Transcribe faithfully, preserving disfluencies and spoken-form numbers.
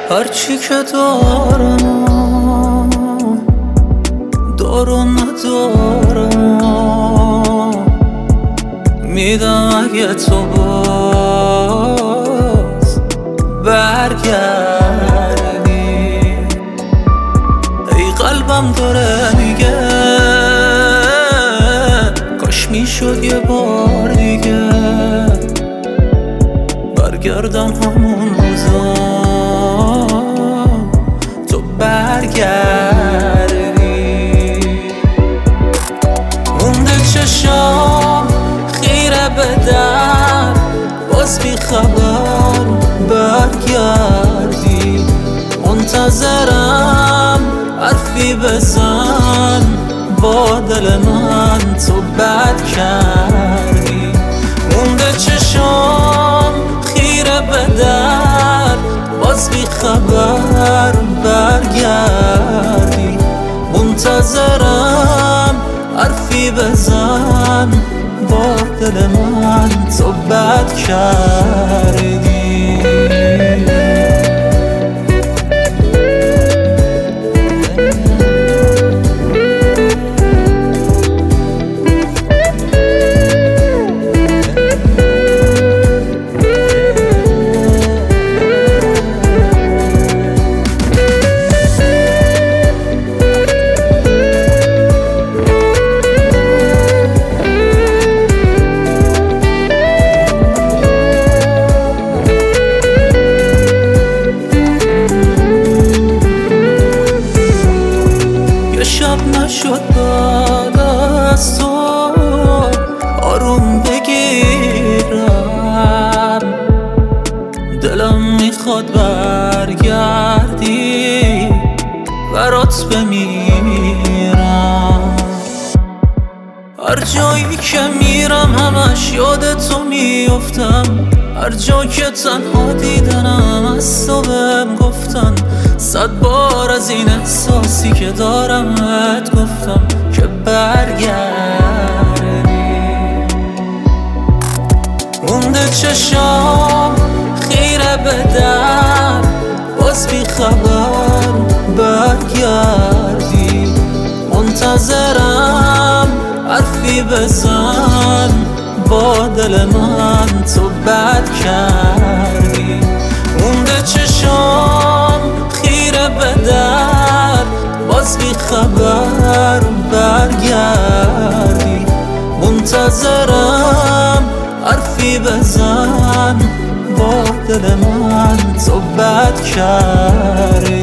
هرچی که دارم دارم ندارم میدم اگه تو باز برگردی. ای قلبم داره میگه کاش میشد یه بار دیگه برگردم همون روزا تو برگردی. مونده چشام خیره به در باز بی خبر برگردی. منتظرم حرفی بزن با دل من تو بد کردی. مونده چشام خیره به در باز بی خبر برگردی. منتظرم حرفی بزن با دل من تو بد کردی. نشد بعد از تو آروم بگیرم. دلم میخواد برگردی برات بمیرم. هر جایی که میرم همش یاد تو میفتم. هر جا که تنها دیدنم از تو بهم گفتن. صد بار از این احساسی که دارم ات گفتم که برگردی. مونده چشام خیره به در باز بی خبر برگردی. منتظرم حرفی بزن با دل من تو بد کردی. مونده چشام خیره به در باز بی خبر برگردی. منتظرم حرفی بزن با دل من تو بد کردی.